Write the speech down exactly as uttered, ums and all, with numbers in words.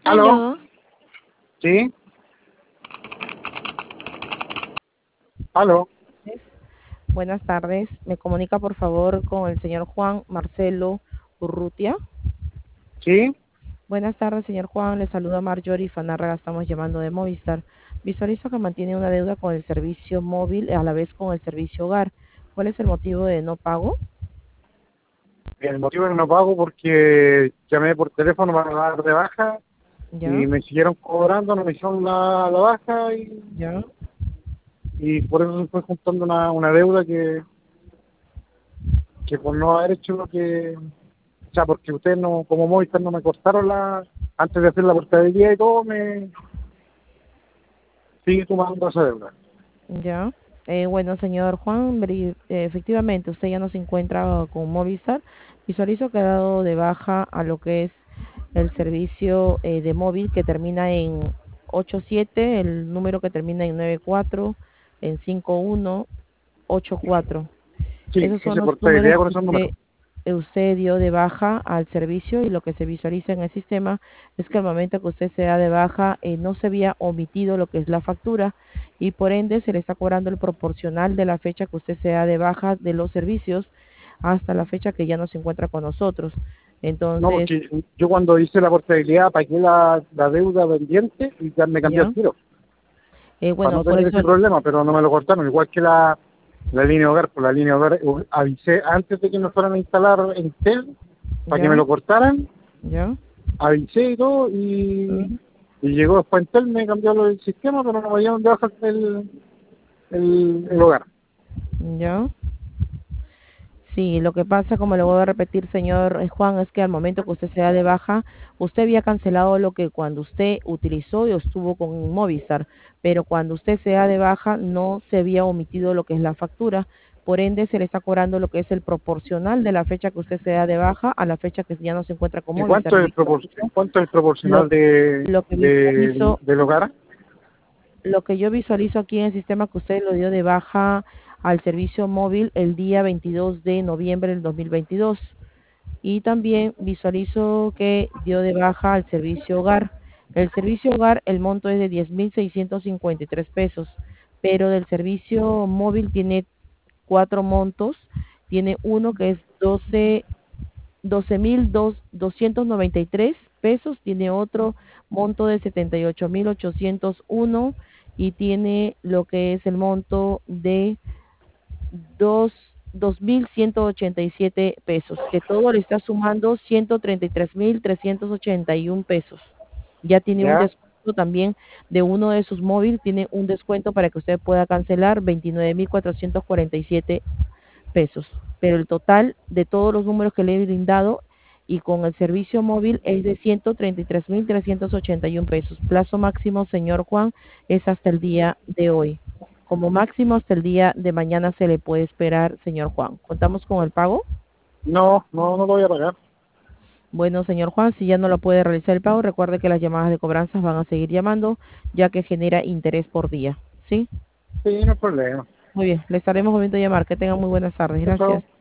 ¿Aló? Aló, ¿Sí? ¿Aló? buenas tardes. Me comunica por favor con el señor Juan Marcelo Urrutia. ¿Sí? Buenas tardes, señor Juan. Le saluda Marjorie Fanárraga. Estamos llamando de Movistar. Visualizo que mantiene una deuda con el servicio móvil y a la vez con el servicio hogar. ¿Cuál es el motivo de no pago? El motivo es que no pago porque llamé por teléfono para dar de baja ¿Ya? y me siguieron cobrando, no me hicieron la, la baja y, ¿Ya? y por eso se fue juntando una, una deuda que, que por no haber hecho lo que... O sea, porque ustedes no, como Movistar no me cortaron la... Antes de hacer la portabilidad y todo, me sigue tomando esa deuda. ¿Ya? Eh, bueno, señor Juan, veri- eh, efectivamente usted ya no se encuentra con Movistar. Visualizo que ha dado de baja a lo que es el servicio eh, de móvil que termina en ocho siete, el número que termina en nueve cuatro, en cinco uno ocho cuatro. Sí, Esos son hice los números portabilidad con que esos usted, números. usted dio de baja al servicio, y lo que se visualiza en el sistema es que al momento que usted se da de baja eh, no se había omitido lo que es la factura, y por ende se le está cobrando el proporcional de la fecha que usted se da de baja de los servicios hasta la fecha que ya no se encuentra con nosotros. No, Entonces, porque yo cuando hice la portabilidad pagué la, la deuda pendiente y ya me cambié al ya, tiro, eh, para bueno, no por tener eso, ese problema, pero no me lo cortaron, igual que la, la línea hogar. Por la línea hogar eh, avisé antes de que me fueran a instalar en Tel, para que me ya, lo cortaran, ya, avisé y todo, y, mm, y llegó después en Tel, me cambió lo del sistema, pero no me dieron de baja el, el, el hogar. ya. Sí, lo que pasa, como le voy a repetir, señor eh, Juan, es que al momento que usted se da de baja, usted había cancelado lo que cuando usted utilizó y estuvo con Movistar, pero cuando usted se da de baja no se había omitido lo que es la factura, por ende se le está cobrando lo que es el proporcional de la fecha que usted se da de baja a la fecha que ya no se encuentra con ¿Y Movistar. cuánto Y es el, propor visualizo cuánto es el lo, proporcional de, lo que de, visualizo del hogar? lo que yo visualizo aquí en el sistema, que usted lo dio de baja al servicio móvil el día veintidós de noviembre del dos mil veintidós, y también visualizo que dio de baja al servicio hogar. El servicio hogar, el monto es de diez mil seiscientos cincuenta y tres pesos, pero del servicio móvil tiene cuatro montos. Tiene uno que es doce doce mil doscientos noventa y tres pesos, tiene otro monto de setenta y ocho mil ochocientos uno, y tiene lo que es el monto de dos dos mil ciento ochenta y siete pesos, que todo le está sumando ciento treinta y tres mil trescientos ochenta y uno pesos. Ya tiene un ¿Ya? descuento también de uno de sus móviles, tiene un descuento para que usted pueda cancelar veintinueve mil cuatrocientos cuarenta y siete pesos, pero el total de todos los números que le he brindado y con el servicio móvil es de ciento treinta y tres mil trescientos ochenta y uno pesos. Plazo máximo, señor Juan, es hasta el día de hoy. Como máximo hasta el día de mañana se le puede esperar, señor Juan. ¿Contamos con el pago? No, no, no lo voy a pagar. Bueno, señor Juan, si ya no lo puede realizar el pago, recuerde que las llamadas de cobranzas van a seguir llamando, ya que genera interés por día. ¿Sí? Sí, no hay problema. Muy bien, le estaremos volviendo a llamar. Que tengan muy buenas tardes. Chao, Gracias. chao.